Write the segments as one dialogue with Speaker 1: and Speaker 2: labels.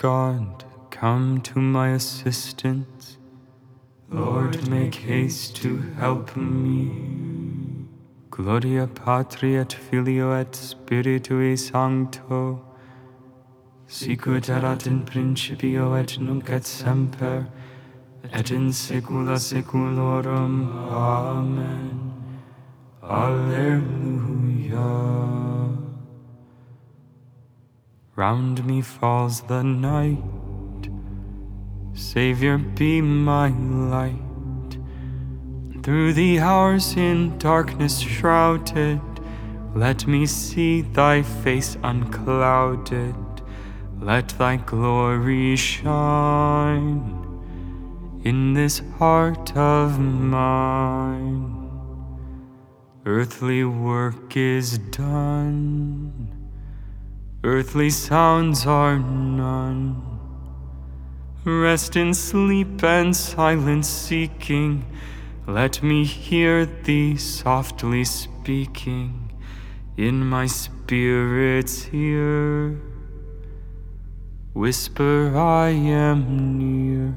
Speaker 1: God, come to my assistance. Lord, make haste to help me. Gloria Patri et Filio et Spiritui Sancto, sicut erat in principio et nunc et semper, et in saecula saeculorum. Amen. Alleluia. Round me falls the night, Savior, be my light. Through the hours in darkness shrouded, let me see thy face unclouded. Let thy glory shine in this heart of mine. Earthly work is done, earthly sounds are none. Rest in sleep and silence seeking, let me hear thee softly speaking in my spirit's ear. Whisper, I am near.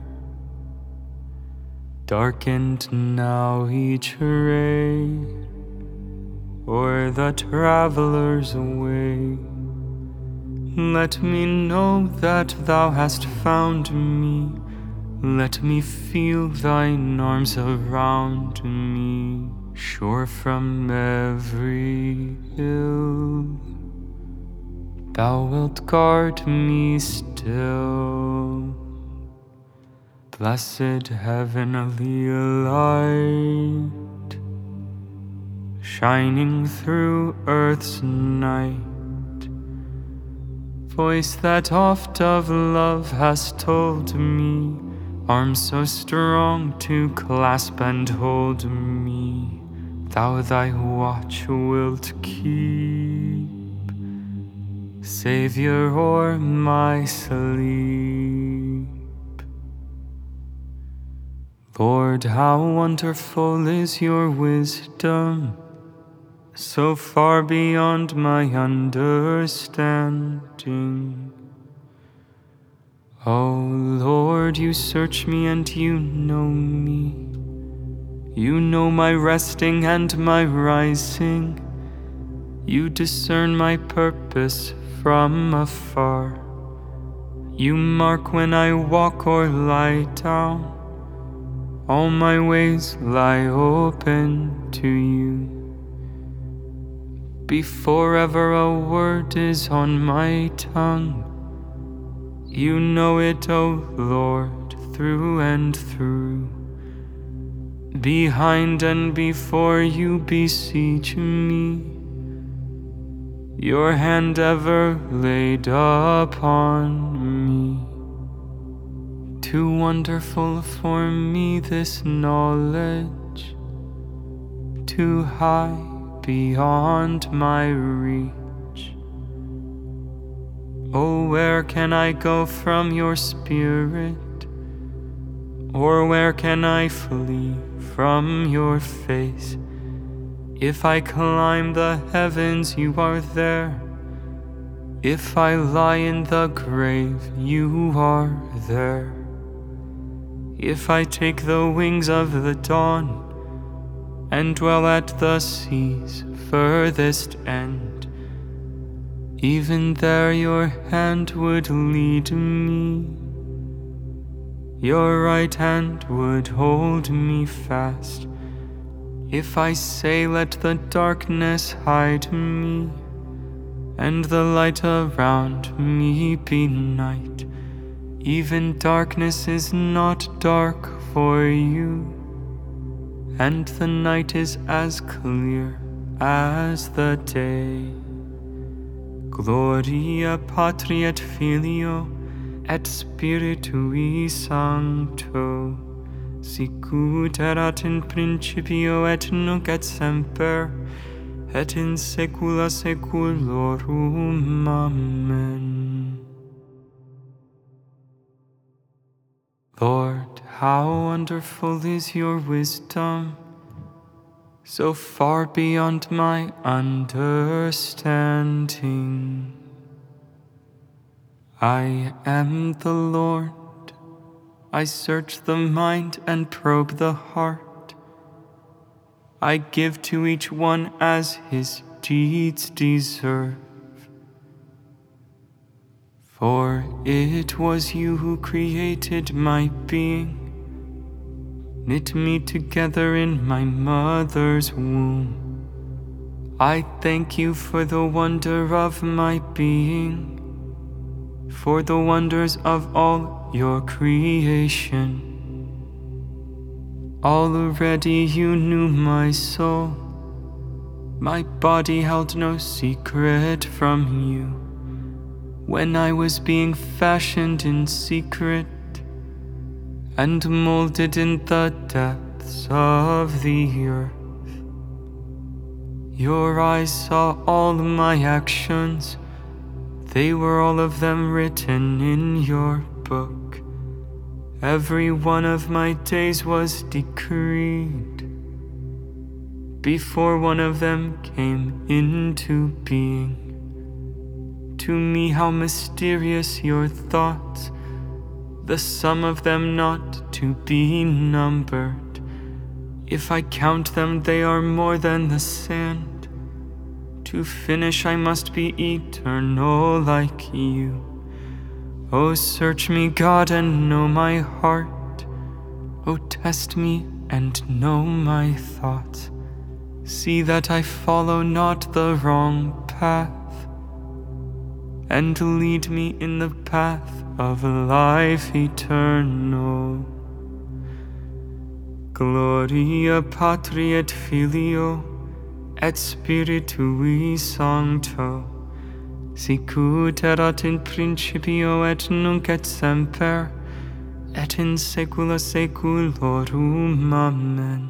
Speaker 1: Darkened now each ray o'er the traveler's way. Let me know that thou hast found me. Let me feel thine arms around me, sure from every ill. Thou wilt guard me still. Blessed heavenly light, shining through earth's night. Voice that oft of love has told me, arms so strong to clasp and hold me. Thou thy watch wilt keep, Savior, o'er my sleep. Lord, how wonderful is your wisdom, so far beyond my understanding. Oh Lord, you search me and you know me. You know my resting and my rising. You discern my purpose from afar. You mark when I walk or lie down. All my ways lie open to you. Before ever a word is on my tongue, you know it, O Lord, through and through. Behind and before you beseech me, your hand ever laid upon me. Too wonderful for me this knowledge, too high beyond my reach. Oh, where can I go from your spirit? Or where can I flee from your face? If I climb the heavens, you are there. If I lie in the grave, you are there. If I take the wings of the dawn and dwell at the sea's furthest end, even there your hand would lead me. Your right hand would hold me fast. If I say, let the darkness hide me, and the light around me be night, even darkness is not dark for you, and the night is as clear as the day. Gloria Patri et Filio et Spiritui Sancto, sicut erat in principio et nunc et semper, et in saecula saeculorum. Amen. Lord, how wonderful is your wisdom, so far beyond my understanding. I am the Lord. I search the mind and probe the heart. I give to each one as his deeds deserve. For it was you who created my being, knit me together in my mother's womb. I thank you for the wonder of my being, for the wonders of all your creation. Already you knew my soul. My body held no secret from you. When I was being fashioned in secret and molded in the depths of the earth, your eyes saw all my actions. They were all of them written in your book. Every one of my days was decreed before one of them came into being. To me, how mysterious your thoughts, the sum of them not to be numbered. If I count them, they are more than the sand. To finish, I must be eternal like you. Oh, search me, God, and know my heart. Oh, test me and know my thoughts. See that I follow not the wrong path, and lead me in the path of life eternal. Gloria Patri et Filio et Spiritui Sancto, sicut erat in principio et nunc et semper, et in saecula saeculorum. Amen.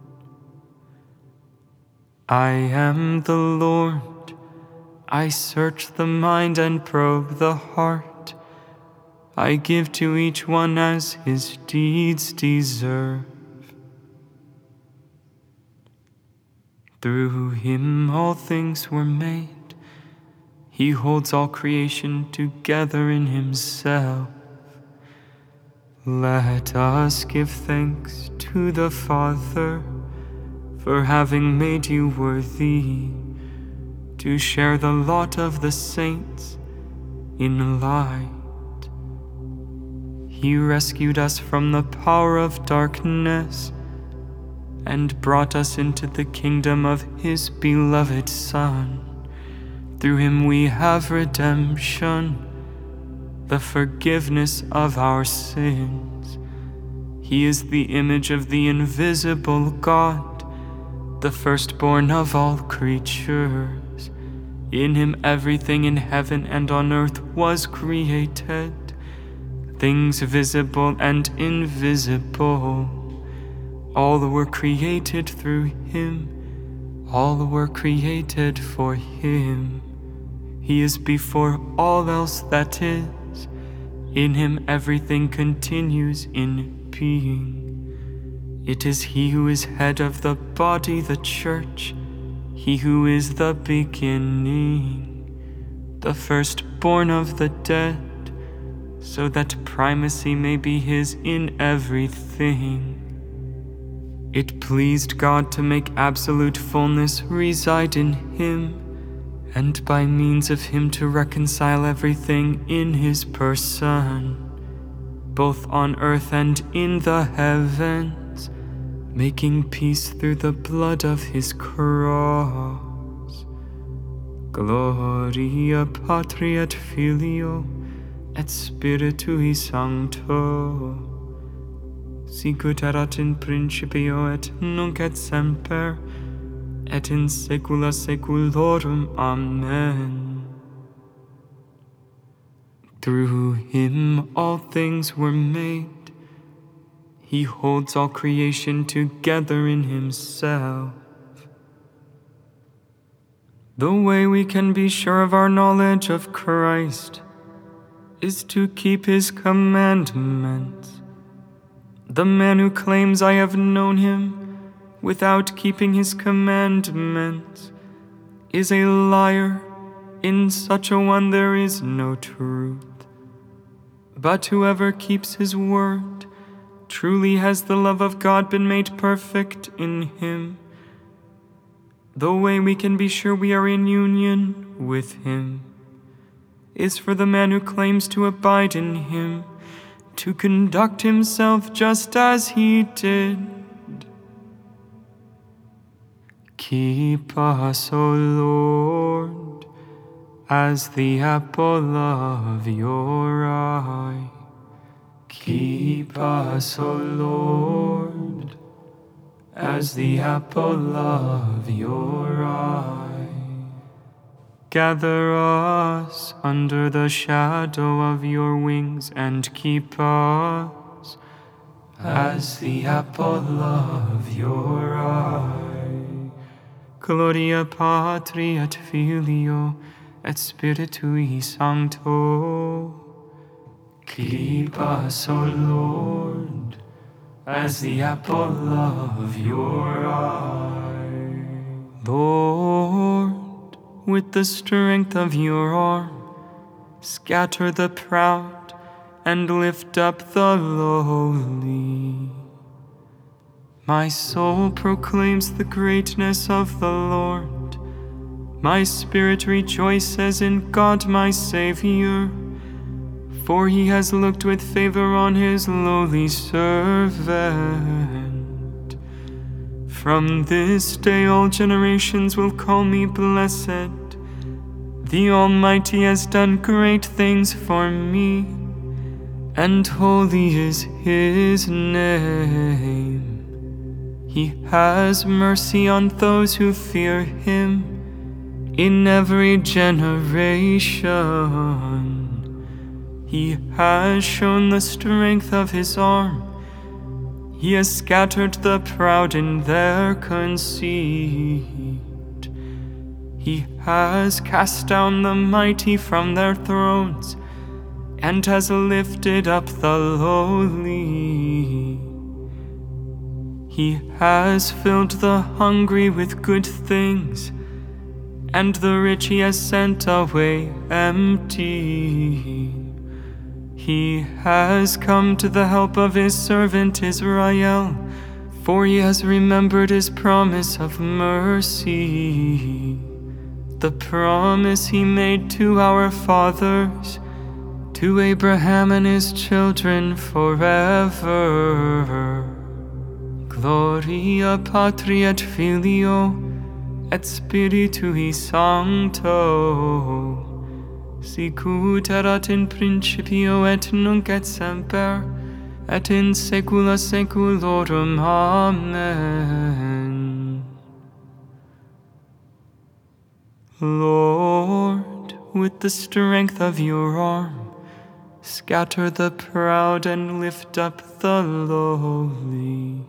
Speaker 1: I am the Lord. I search the mind and probe the heart. I give to each one as his deeds deserve. Through him all things were made. He holds all creation together in himself. Let us give thanks to the Father for having made you worthy to share the lot of the saints in light. He rescued us from the power of darkness and brought us into the kingdom of his beloved Son. Through him we have redemption, the forgiveness of our sins. He is the image of the invisible God, the firstborn of all creatures. In him everything in heaven and on earth was created, things visible and invisible. All were created through him, all were created for him. He is before all else that is. In him everything continues in being. It is he who is head of the body, the church, he who is the beginning, the firstborn of the dead, so that primacy may be his in everything. It pleased God to make absolute fullness reside in him, and by means of him to reconcile everything in his person, both on earth and in the heavens, making peace through the blood of his cross. Gloria Patri et Filio et Spiritui Sancto, sicut erat in principio et nunc et semper, et in saecula saeculorum. Amen. Through him all things were made. He holds all creation together in himself. The way we can be sure of our knowledge of Christ is to keep his commandments. The man who claims I have known him without keeping his commandments is a liar. In such a one there is no truth. But whoever keeps his word, truly has the love of God been made perfect in him. The way we can be sure we are in union with him is for the man who claims to abide in him to conduct himself just as he did. Keep us, O Lord, as the apple of your eye. Keep us, O Lord, as the apple of your eye. Gather us under the shadow of your wings and keep us as the apple of your eye. Gloria Patri et Filio et Spiritui Sancto. Keep us, O Lord, as the apple of your eye. Lord, with the strength of your arm, scatter the proud and lift up the lowly. My soul proclaims the greatness of the Lord. My spirit rejoices in God my Savior, for he has looked with favor on his lowly servant. From this day all generations will call me blessed. The Almighty has done great things for me, and holy is his name. He has mercy on those who fear him in every generation. He has shown the strength of his arm. He has scattered the proud in their conceit. He has cast down the mighty from their thrones and has lifted up the lowly. He has filled the hungry with good things, and the rich he has sent away empty. He has come to the help of his servant Israel, for he has remembered his promise of mercy, the promise he made to our fathers, to Abraham and his children forever. Gloria Patri et Filio et Spiritui Sancto, sicut erat in principio et nunc et semper, et in saecula saeculorum. Amen. Lord, with the strength of your arm, scatter the proud and lift up the lowly.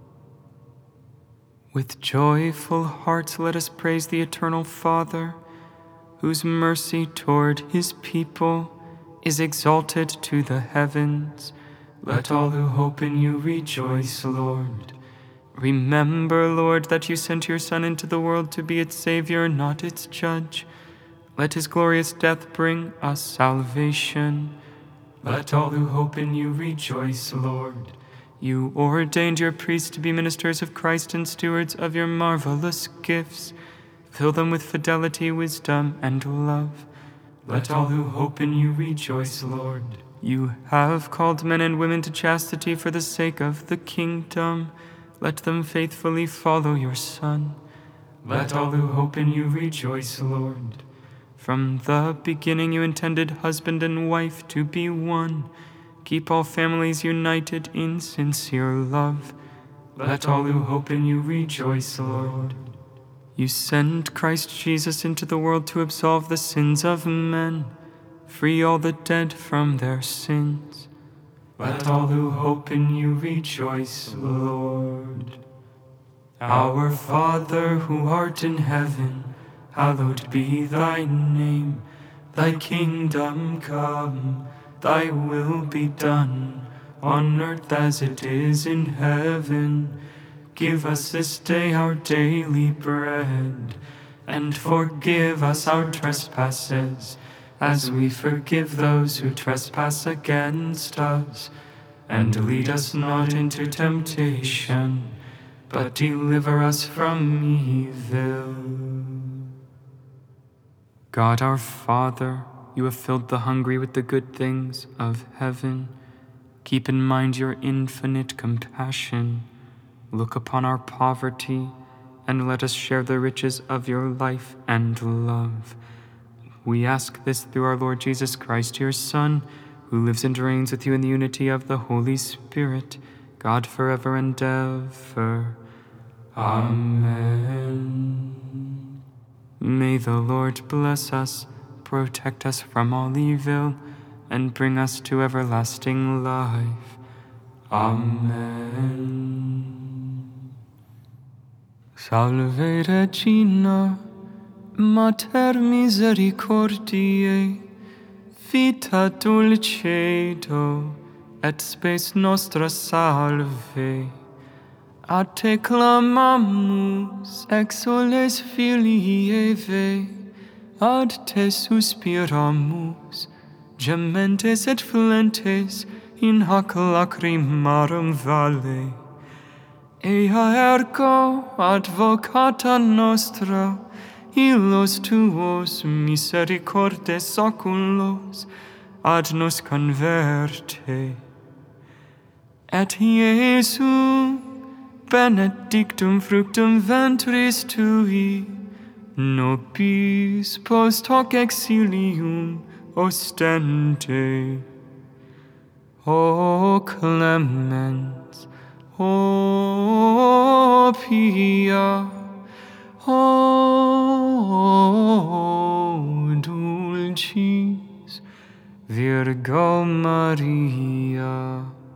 Speaker 1: With joyful hearts let us praise the Eternal Father, whose mercy toward his people is exalted to the heavens. Let all who hope in you rejoice, Lord. Remember, Lord, that you sent your Son into the world to be its Savior, not its judge. Let his glorious death bring us salvation. Let all who hope in you rejoice, Lord. You ordained your priests to be ministers of Christ and stewards of your marvelous gifts. Fill them with fidelity, wisdom, and love. Let all who hope in you rejoice, Lord. You have called men and women to chastity for the sake of the kingdom. Let them faithfully follow your Son. Let all who hope in you rejoice, Lord. From the beginning you intended husband and wife to be one. Keep all families united in sincere love. Let all who hope in you rejoice, Lord. You send Christ Jesus into the world to absolve the sins of men, free all the dead from their sins. Let all who hope in you rejoice, Lord. Our Father, who art in heaven, hallowed be thy name. Thy kingdom come, thy will be done, on earth as it is in heaven. Give us this day our daily bread, and forgive us our trespasses, as we forgive those who trespass against us. And lead us not into temptation, but deliver us from evil. God our Father, you have filled the hungry with the good things of heaven. Keep in mind your infinite compassion. Look upon our poverty, and let us share the riches of your life and love. We ask this through our Lord Jesus Christ, your Son, who lives and reigns with you in the unity of the Holy Spirit, God forever and ever. Amen. May the Lord bless us, protect us from all evil, and bring us to everlasting life. Amen. Salve Regina, Mater misericordiae, vita dulcedo, et spes nostra salve. A te clamamus, exoles filii Eve, ad te suspiramus, gementes et flentes in hac lacrimarum vale. Ea ergo advocata nostra, illos tuos misericordes oculos, ad nos converte. Et Iesu, benedictum fructum ventris tui, nobis post hoc exilium ostende. O clemens, O pia, O dulcis Virgo Maria.